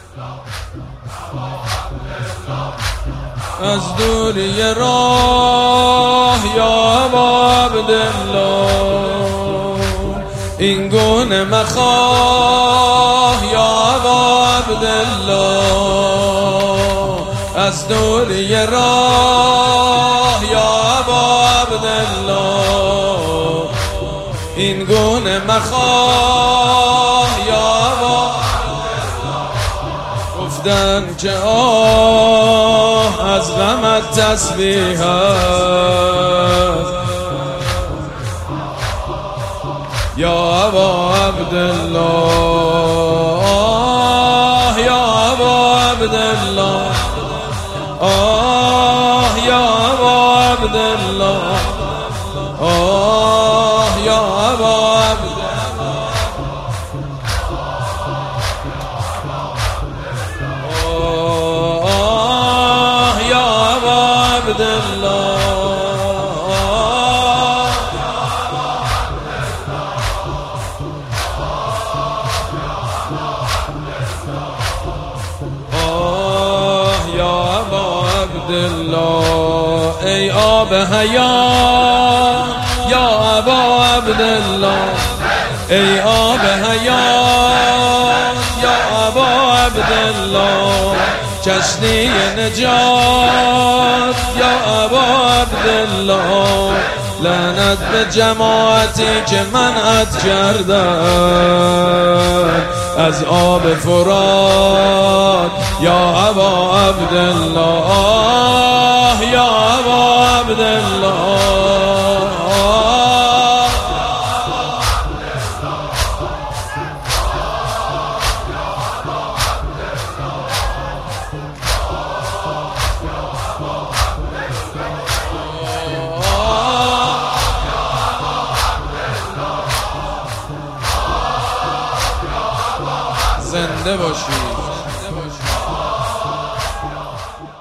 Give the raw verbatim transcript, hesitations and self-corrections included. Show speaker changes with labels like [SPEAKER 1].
[SPEAKER 1] از دوری راه یا ابا عبدالله، این گونه مخواه یا ابا عبدالله. از دوری راه یا ابا عبدالله، این گونه مخواه یا ابا عبدالله. گفتن که آه از غمت تسبیح است یا ابا عبدالله، یا ابا عبدالله، آه یا ابا عبدالله، آه یا ابا عبدالله، آه یا ابا عبدالله. ای آب حیات یا ابا عبدالله، ای آب حیات یا ابا عبدالله. چشنی نجات یا ابا عبدالله. لعنت به جماعتی که منعت کردن از آب فرات یا ابا عبدالله، یا ابا عبدالله. زنده باشید.